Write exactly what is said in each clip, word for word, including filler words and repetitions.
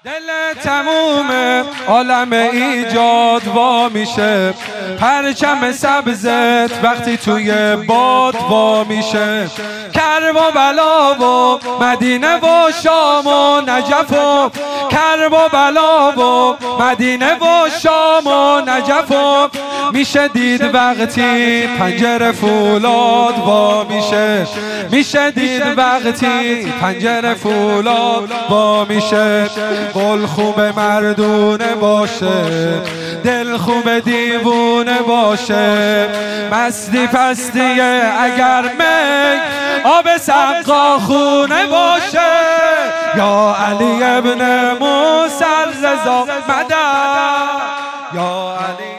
دل تموم عالم ایجاد وا میشه، پرچم سبزت وقتی توی باد وا میشه. کرب و بلا و مدینه و شام و نجف و کرب و بلا و مدینه و شام و نجف و میشه دید وقتی پنجره فولاد وا میشه. میشه دید وقتی پنجره فولاد وا میشه. گل خوب مردونه باشه، دل خوب دیوونه باشه. مستی پستیه اگر می آب سقا خونه باشه. یا علی ابن موسی رضا مدد، یا علی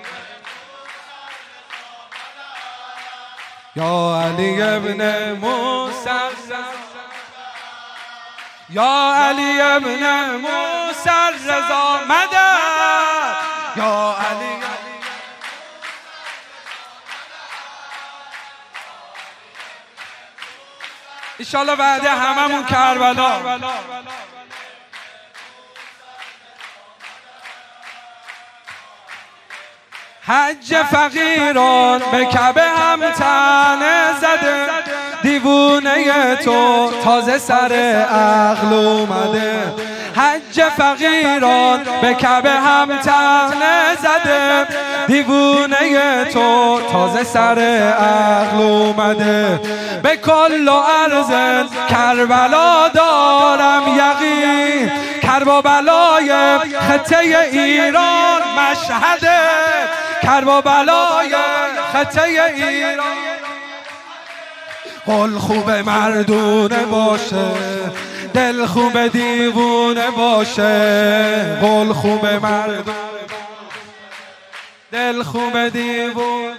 یا علی ابن موسی، یا علی ابن موسی رضا مدد، یا علی. انشالله بعد هممون کربلا. حج فقیران به کعبه هم تنه زده، دیوونه تو تازه سر عقل اومده. حج فقیران به کعبه هم تنه زده، دیوونه تو تازه سر عقل اومده. به کل و عرض کربلا دارم یقین، کرب و بلای خطه ایران مشهده. کرب و بلای خطه ایران. قل خوب مردونه باشه، دل خوب دیوونه باشه. قل خوب مردونه، دل خوب دیوونه.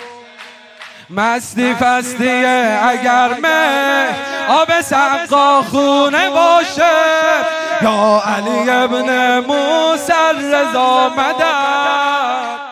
مستی فستیه اگر می آب سقا خونه باشه. یا علی ابن موسی رضا مدد.